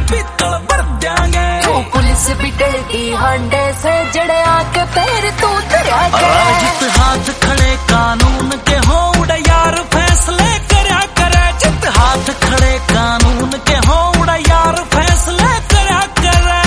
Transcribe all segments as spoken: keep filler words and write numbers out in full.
पीतल भर देंगे। तू पुलिस भी डरती हांडे से जड़े आके पैर तू तेरा जित हाथ खड़े कानून के हो उड़ा यार फैसले करया करे। जित हाथ खड़े कानून के हो उड़ा यार फैसले करया करे।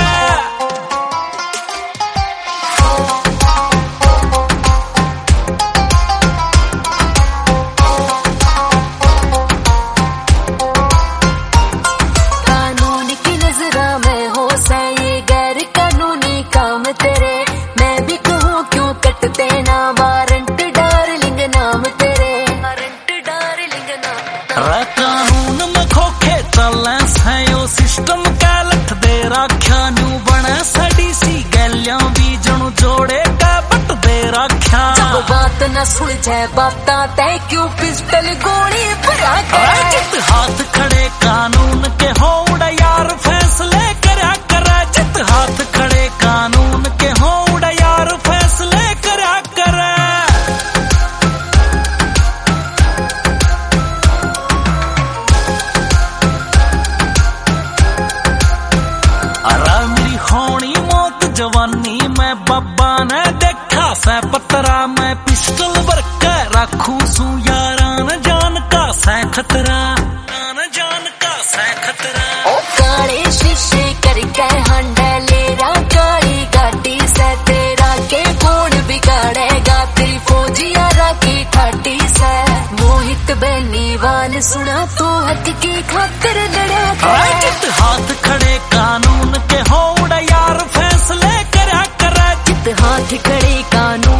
कानून की नजरा में हो सही गैर कानूनी काम तेरे। मैं भी कहूँ क्यों कटते ना वारंट डार्लिंग नाम तेरे। वारंट डार्लिंग नाम कानून में खोखे चले सयो सिस्टम का लठ दे राख्या। न्यू बने सड़ी सी गैलियां भी जणु जोड़े का बट दे राख्या। जब बात न सुलझे बाता तय क्यों पिस्टल गोली भरा करे। जित हाथ खड़े कानून के हो उड़ा यार फैसले करया करे। जित हाथ खड़े कानून के हो उड़ा यार फैसले करया करे। अरे मेरी होनी मौत जवानी में बाबा ने देखा सै पतरा। मैं पिस्टल भर के रखू सू यारा न जान का सै खतरा। न जान का सै खतरा। ओ काले शीशे करके हांडा लेरा काली गाड़ी से तेरा के कौन बिगाड़ेगा। तेरी फौजियारा की ठाटी से मोहित बेनीवाल सुना तू हक की खातिर लड़ा करे। जित हाथ खड़े कानून के हो उड़ा यार फैसले करया करे। जित हाथ खड़े कानून